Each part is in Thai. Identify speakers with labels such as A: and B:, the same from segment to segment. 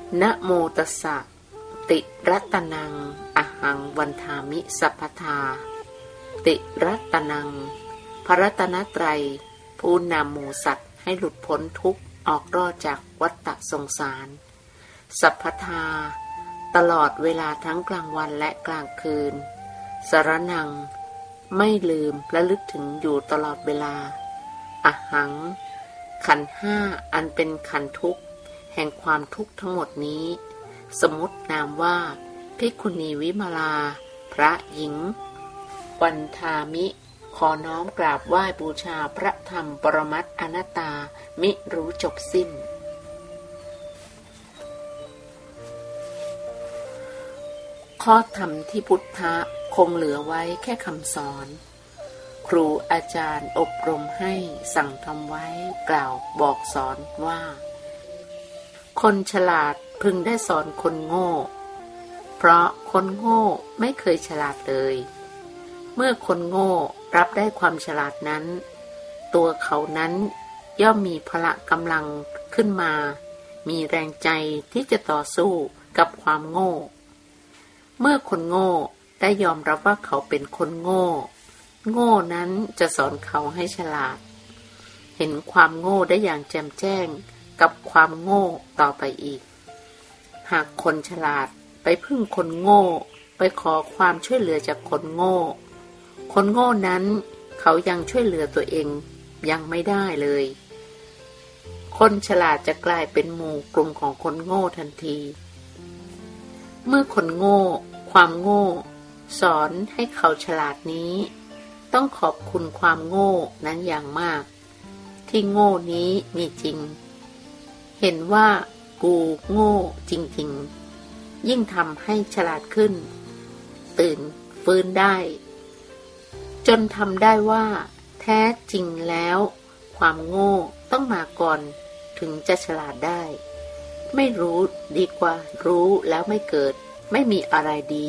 A: นะโมตัสสะติรัตนังอหังวันทามิสัพพทาติรัตนังพระรัตนตรัยผู้นำหมู่สัตว์ให้หลุดพ้นทุกข์ออกรอดจากวัฏสงสารสัพพทาตลอดเวลาทั้งกลางวันและกลางคืนสรณังไม่ลืมและลึกถึงอยู่ตลอดเวลาอหังขันธ์ห้าอันเป็นขันธ์ทุกข์แห่งความทุกข์ทั้งหมดนี้สมมุตินามว่าภิกขุณีวิมาลาพระหญิงวันทามิขอน้อมกราบไหว้บูชาพระธรรมปรมัตถ์อนัตตามิรู้จบสิ้นข้อธรรมที่พุทธะคงเหลือไว้แค่คำสอนครูอาจารย์อบรมให้สั่งทำไว้กล่าวบอกสอนว่าคนฉลาดพึงได้สอนคนโง่เพราะคนโง่ไม่เคยฉลาดเลยเมื่อคนโง่รับได้ความฉลาดนั้นตัวเขานั้นย่อมมีพละกำลังขึ้นมามีแรงใจที่จะต่อสู้กับความโง่เมื่อคนโง่ได้ยอมรับว่าเขาเป็นคนโง่โง่นั้นจะสอนเขาให้ฉลาดเห็นความโง่ได้อย่างแจ่มแจ้งกับความโง่ต่อไปอีกหากคนฉลาดไปพึ่งคนโง่ไปขอความช่วยเหลือจากคนโง่คนโง่นั้นเขายังช่วยเหลือตัวเองยังไม่ได้เลยคนฉลาดจะกลายเป็นหมู่กลุ่มของคนโง่ทันทีเมื่อคนโง่ความโง่สอนให้เขาฉลาดนี้ต้องขอบคุณความโง่นั้นอย่างมากที่โง่นี้มีจริงเห็นว่ากูโง่จริงๆยิ่งทำให้ฉลาดขึ้นตื่นฟื้นได้จนทำได้ว่าแท้จริงแล้วความโง่ต้องมาก่อนถึงจะฉลาดได้ไม่รู้ดีกว่ารู้แล้วไม่เกิดไม่มีอะไรดี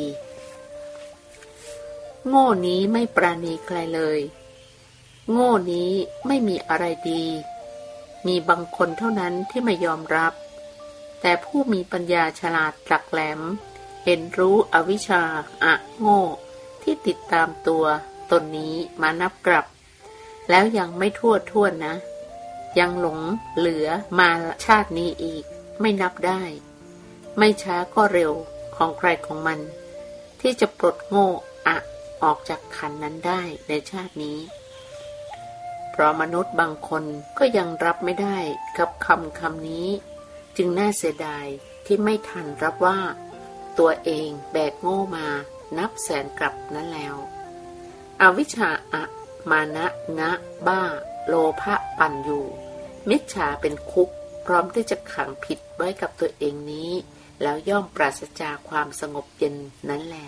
A: โง่นี้ไม่ปราณีใครเลยโง่นี้ไม่มีอะไรดีมีบางคนเท่านั้นที่ไม่ยอมรับแต่ผู้มีปัญญาฉลาดหลักแหลมเห็นรู้อวิชชาโง่ที่ติดตามตัวตนนี้มานับกลับแล้วยังไม่ทั่วนะยังหลงเหลือมาชาตินี้อีกไม่นับได้ไม่ช้าก็เร็วของใครของมันที่จะปลดโง่ออกจากขันนั้นได้ในชาตินี้เพราะมนุษย์บางคนก็ยังรับไม่ได้กับคำนี้จึงน่าเสียดายที่ไม่ทันรับว่าตัวเองแบกโง่มานับแสนกลับนั้นแล้วอวิชชามานะงะบ้าโลภะปั่นอยู่มิจฉาเป็นคุกพร้อมที่จะขังผิดไว้กับตัวเองนี้แล้วย่อมปราศจากความสงบเย็นนั้นแล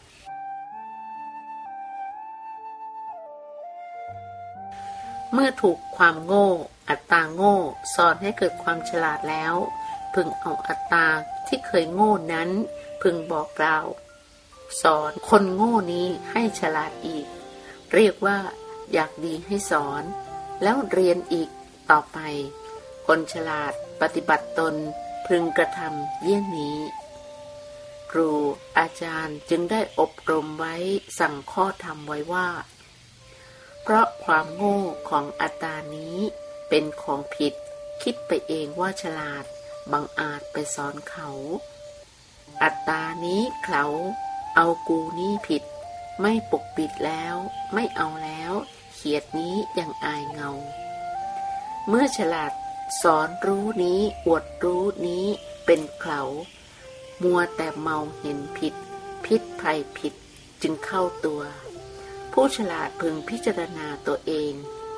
A: เมื่อถูกความโง่อัตตาโง่สอนให้เกิดความฉลาดแล้วพึงเอาอัตตาที่เคยโง่นั้นพึงบอกกล่าวสอนคนโง่นี้ให้ฉลาดอีกเรียกว่าอยากดีให้สอนแล้วเรียนอีกต่อไปคนฉลาดปฏิบัติตนพึงกระทำเยี่ยงนี้ครูอาจารย์จึงได้อบรมไว้สั่งข้อธรรมไว้ว่าเพราะความโง่ของอัตตานี้เป็นของผิดคิดไปเองว่าฉลาดบังอาจไปสอนเขาอัตตานี้เขาเอากูนี้ผิดไม่ปกปิดแล้วไม่เอาแล้วเขียดนี้ยังอายเงาเมื่อฉลาดสอนรู้นี้อวดรู้นี้เป็นเขามัวแต่เมาเห็นผิดพิษภัยผิดจึงเข้าตัวผู้ฉลาดพึงพิจารณาตัวเอง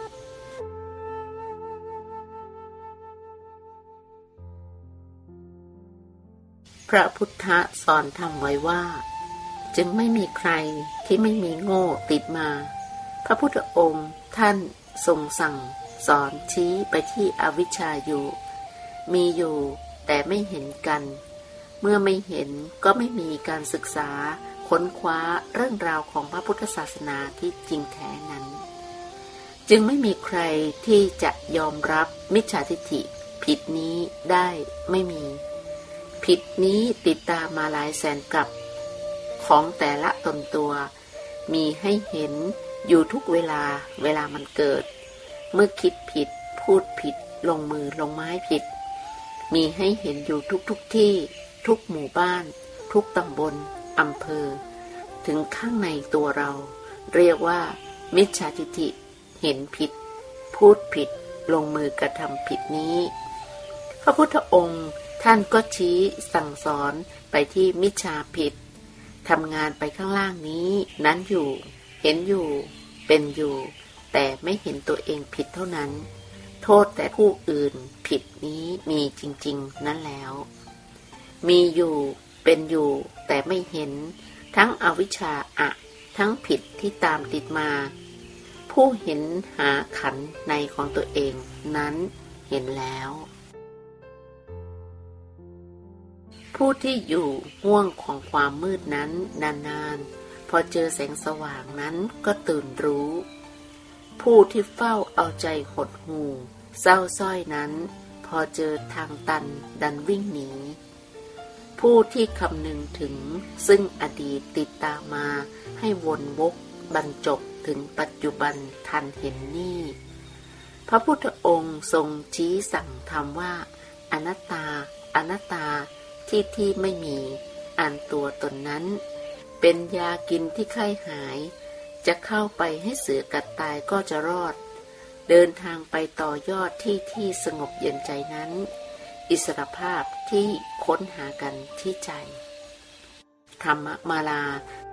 A: พระพุทธสอนธรรมไว้ว่าจึงไม่มีใครที่ไม่มีโง่ติดมาพระพุทธองค์ท่านทรงสั่งสอนชี้ไปที่อวิชชาอยู่มีอยู่แต่ไม่เห็นกันเมื่อไม่เห็นก็ไม่มีการศึกษาค้นคว้าเรื่องราวของพระพุทธศาสนาที่จริงแท้นั้นจึงไม่มีใครที่จะยอมรับมิจฉาทิฏฐิผิดนี้ได้ไม่มีผิดนี้ติดตามมาหลายแสนกับของแต่ละตนตัวมีให้เห็นอยู่ทุกเวลามันเกิดเมื่อคิดผิดพูดผิดลงมือลงไม้ผิดมีให้เห็นอยู่ทุกที่ทุกหมู่บ้านทุกตำบลอำเภอถึงข้างในตัวเราเรียกว่ามิจฉาทิฏฐิเห็นผิดพูดผิดลงมือกระทำผิดนี้พระพุทธองค์ท่านก็ชี้สั่งสอนไปที่มิจฉาผิดทำงานไปข้างล่างนี้นั้นอยู่เห็นอยู่เป็นอยู่แต่ไม่เห็นตัวเองผิดเท่านั้นโทษแต่ผู้อื่นผิดนี้มีจริงๆนั่นแล้วมีอยู่เป็นอยู่แต่ไม่เห็นทั้งอวิชชาทั้งผิดที่ตามติดมาผู้เห็นหาขันธ์ในของตัวเองนั้นเห็นแล้วผู้ที่อยู่ห่วงของความมืดนั้นนานๆพอเจอแสงสว่างนั้นก็ตื่นรู้ผู้ที่เฝ้าเอาใจหดหู่เศร้าส้อยนั้นพอเจอทางตันดันวิ่งหนีผู้ที่คำนึงถึงซึ่งอดีตติดตามมาให้วนวกบรรจบถึงปัจจุบันทันเห็นนี่พระพุทธองค์ทรงชี้สั่งธรรมว่าอนัตตาอนัตตาที่ไม่มีอันตัวตนนั้นเป็นยากินที่ไข้หายจะเข้าไปให้เสือกัดตายก็จะรอดเดินทางไปต่อยอดที่สงบเย็นใจนั้นอิสรภาพที่ค้นหากันที่ใจธรรมมาลา